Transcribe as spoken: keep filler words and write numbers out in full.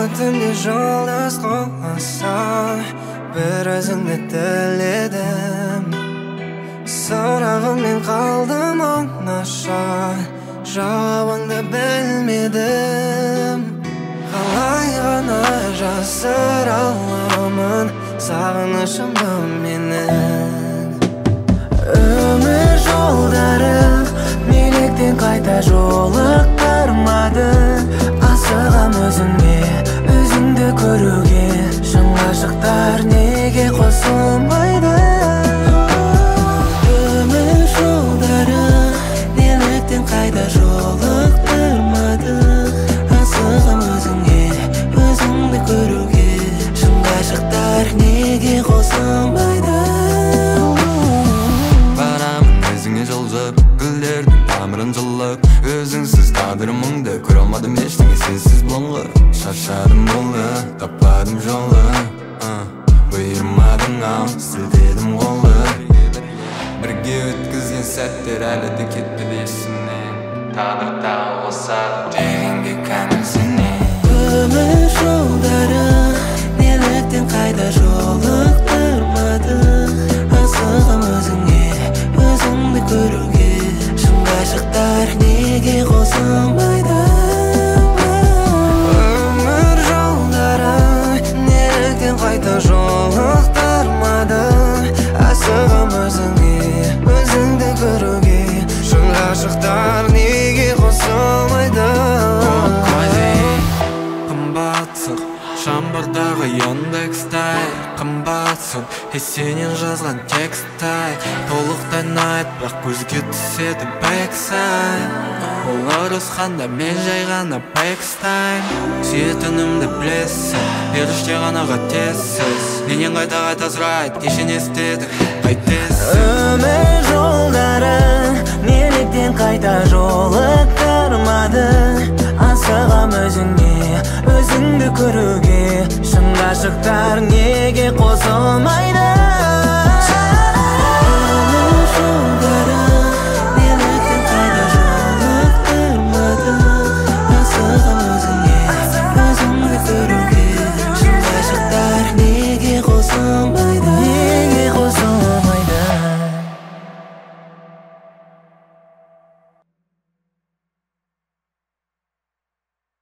Айлы түнде жұлдыз құласа бір өзіңді тіледім. Сұрағыммен қалдым оңаша, жауабыңды білмедім. Қалай ғана жасыра аламын сағынышымды менің. Өмір жолдары неліктен қайта жолықтырмады? Асығам өзіңе, өзіңді көруге. Шын ғашықтар неге қосылмайды? Өмір жолдары неліктен қайта жолықтырмады? Асығам өзіңе, өзіңді көруге. Шын ғашықтар неге қосылмайды? Барамын өзіңе жылжып, гүлдердің тамырын жылып. Өзіңсіз тағдырымыңды көре алмадым ештеңе сенсіз бұлыңғы. Шаршадым болды, таппадым жолы. Бұйырмадың ау, сілтедім қолы. Бірге өткізген сәттер әлі де кетпеді есімнен. Тағдыр тағы қосады дегенге кәміл сенен. Өмір жолдары неліктен қайта жолықтырмады? Асығам өзіңе, өзіңді көруге. Шын ғашықтар неге қосылмайды? Өмір жолдары неліктен қайта жолықтырмады? Асығам өзіңе, өзіңді көруге. Шын ғашықтар неге қосылмайды? Қымбатсың, шамбардағы Яндекстай. Қымбатсың, есенен жазған тексттай. Толықтай айтпақ көзге түседі бәксай. Ол ұрысқанда мен жай ғана бэкстайм. Сүйетінімді білесің, беріште ғана қатесіз. Менен қайта қайта сұрайды, кеше не істедің, қайтесің? Өмір жолдары неліктен қайта жолықтырмады? Асығам өзіңе, өзіңді көруге. Шын ғашықтар неге қосылмайды?